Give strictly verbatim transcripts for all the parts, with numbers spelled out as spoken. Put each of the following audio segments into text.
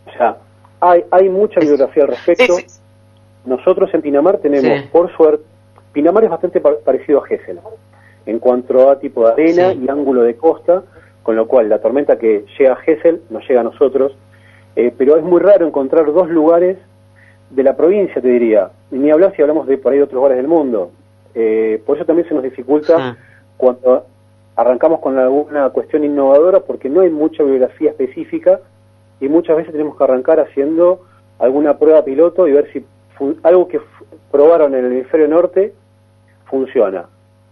O sea, hay, hay mucha bibliografía al respecto. Sí, sí. Nosotros en Pinamar tenemos, Sí. por suerte, Pinamar es bastante pa- parecido a Gesell en cuanto a tipo de arena Sí. y ángulo de costa, con lo cual la tormenta que llega a Gesell nos llega a nosotros, eh, pero es muy raro encontrar dos lugares de la provincia, te diría, y ni hablar si hablamos de por ahí de otros lugares del mundo. Eh, por eso también se nos dificulta Sí. cuando arrancamos con alguna cuestión innovadora, porque no hay mucha bibliografía específica y muchas veces tenemos que arrancar haciendo alguna prueba piloto y ver si fu- algo que f- probaron en el hemisferio norte funciona.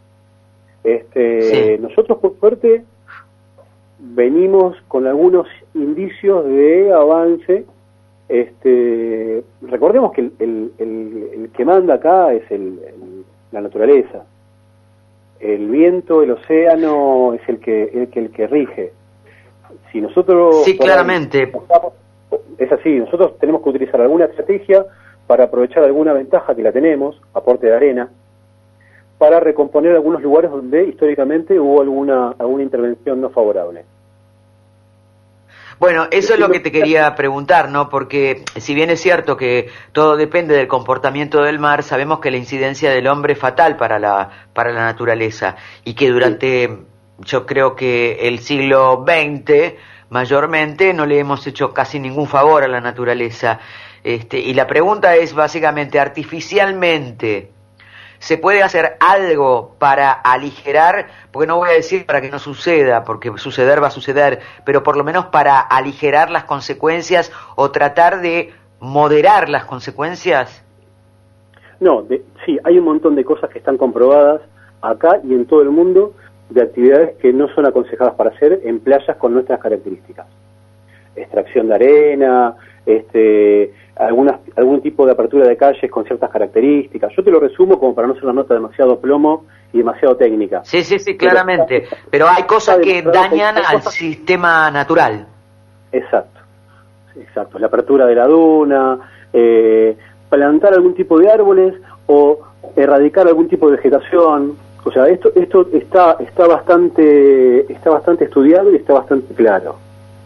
Este, Sí. Nosotros, por suerte, venimos con algunos indicios de avance. Este, recordemos que el, el, el, el que manda acá es el, el- la naturaleza. El viento, el océano es el que el que, el que rige. Si nosotros... Sí, por ahí claramente. optamos- es así, nosotros tenemos que utilizar alguna estrategia para aprovechar alguna ventaja que la tenemos, aporte de arena, para recomponer algunos lugares donde históricamente hubo alguna alguna intervención no favorable. Bueno, eso es lo que te quería preguntar, ¿no? Porque si bien es cierto que todo depende del comportamiento del mar, sabemos que la incidencia del hombre es fatal para la, para la naturaleza y que durante, yo creo que el siglo veinte, mayormente, no le hemos hecho casi ningún favor a la naturaleza. Este, y la pregunta es básicamente, artificialmente, ¿se puede hacer algo para aligerar, porque no voy a decir para que no suceda, porque suceder va a suceder, pero por lo menos para aligerar las consecuencias o tratar de moderar las consecuencias? No, de, sí, hay un montón de cosas que están comprobadas acá y en todo el mundo de actividades que no son aconsejadas para hacer en playas con nuestras características. Extracción de arena, este, algunas, algún tipo de apertura de calles con ciertas características. Yo te lo resumo como para no hacer la nota demasiado plomo y demasiado técnica. Sí, sí, sí, claramente. Pero, pero hay cosas que dañan al sistema natural. Exacto, exacto. La apertura de la duna, eh, plantar algún tipo de árboles o erradicar algún tipo de vegetación. O sea, esto esto está está bastante está bastante estudiado y está bastante claro.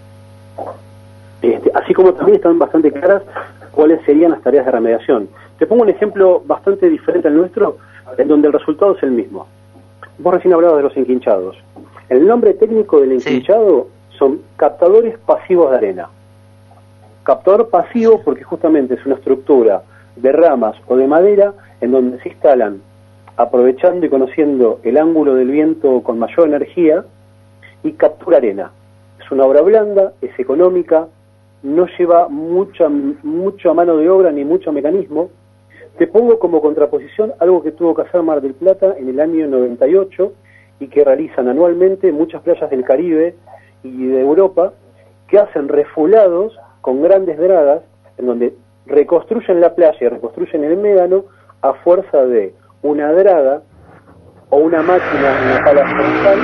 Este, así como también están bastante claras cuáles serían las tareas de remediación. Te pongo un ejemplo bastante diferente al nuestro, en donde el resultado es el mismo. Vos recién hablabas de los enquinchados. El nombre técnico del enquinchado sí. son captadores pasivos de arena. Captador pasivo porque justamente es una estructura de ramas o de madera en donde se instalan aprovechando y conociendo el ángulo del viento con mayor energía y captura arena. Es una obra blanda, es económica, no lleva mucha mucha mano de obra ni mucho mecanismo. Te pongo como contraposición algo que tuvo que hacer Mar del Plata en el año noventa y ocho y que realizan anualmente muchas playas del Caribe y de Europa, que hacen refulados con grandes dragas en donde reconstruyen la playa y reconstruyen el médano a fuerza de una draga o una máquina, una pala frontal.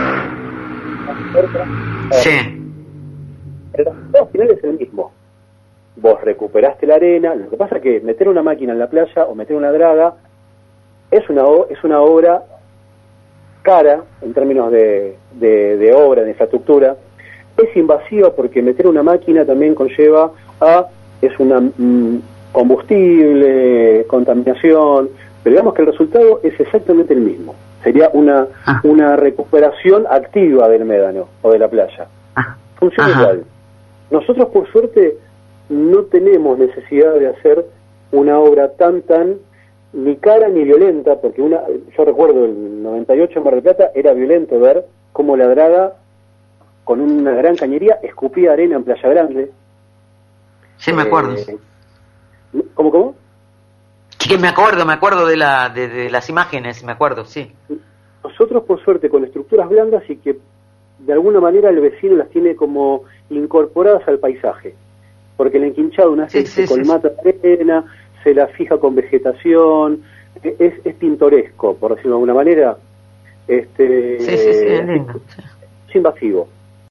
Sí. El resultado final es el mismo. Vos recuperaste la arena. Lo que pasa es que meter una máquina en la playa o meter una draga es una es una obra cara en términos de, de, de obra, de infraestructura. Es invasiva porque meter una máquina también conlleva a es una mm, combustible, contaminación, pero digamos que el resultado es exactamente el mismo. Sería una ah. una recuperación activa del médano o de la playa. Ah. Funciona Ajá. igual. Nosotros, por suerte, no tenemos necesidad de hacer una obra tan, tan ni cara ni violenta, porque una yo recuerdo el noventa y ocho en Mar del Plata, era violento ver cómo la draga, con una gran cañería, escupía arena en Playa Grande. Sí, me acuerdo. Eh, ¿Cómo, cómo? Sí, me acuerdo, me acuerdo de, la, de, de las imágenes, me acuerdo, sí. Nosotros, por suerte, con estructuras blandas y que de alguna manera el vecino las tiene como incorporadas al paisaje, porque el enquinchado una vez sí, que sí, se colmata sí, sí. de arena, se la fija con vegetación, es, es pintoresco, por decirlo de alguna manera. Este, sí, sí, sí, es lindo. Es invasivo.